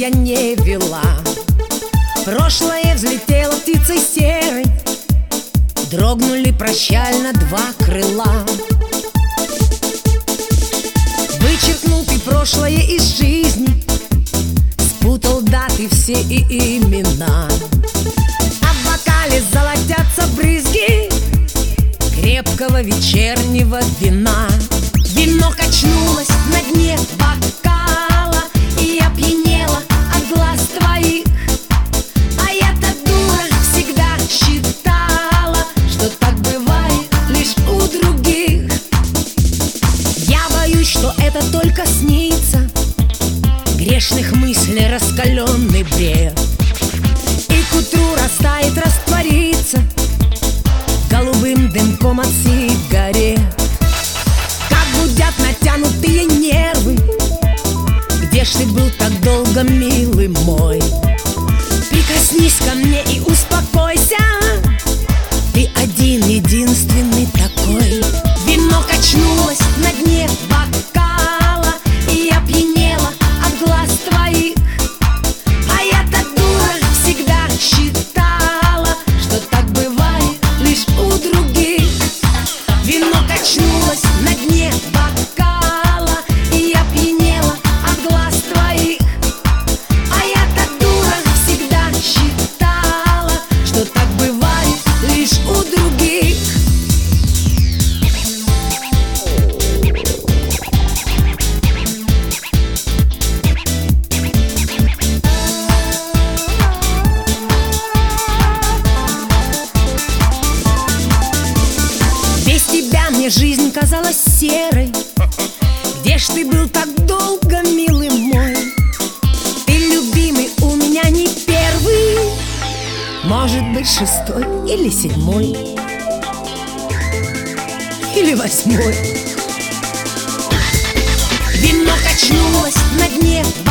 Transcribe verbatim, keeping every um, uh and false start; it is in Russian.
я не вела. Прошлое взлетело птицей серой, дрогнули прощально два крыла. Вычеркнул ты прошлое из жизни, спутал даты все и имена. А в бокале золотятся брызги крепкого вечернего вина. Вино качнулось на дне бокала, и я пьянела от глаз твоих. А я-то дура всегда считала, что так бывает лишь у других. Я боюсь, что это только снится, грешных мыслей раскаленный бред, и к утру растает, растворится голубым дымком от сигарет. Как гудят натянутые нервы, где ж ты был так долго, милый мой? Прикоснись ко мне и успокойся, ты один, единственный такой. Вино качнулось на дне бокала, и я пьянела от глаз твоих. А я-то дура всегда считала, что так бывает лишь у других. Вино качнулось на дне бокала, и я пьянела от глаз твоих. А я-то дура всегда считала, что так бывает лишь у других. Без тебя мне жизнь казалась серой. Где ж ты был так долго, милый мой? Ты, любимый, у меня не первый, может быть, шестой или седьмой, или восьмой. Вино качнулось на дне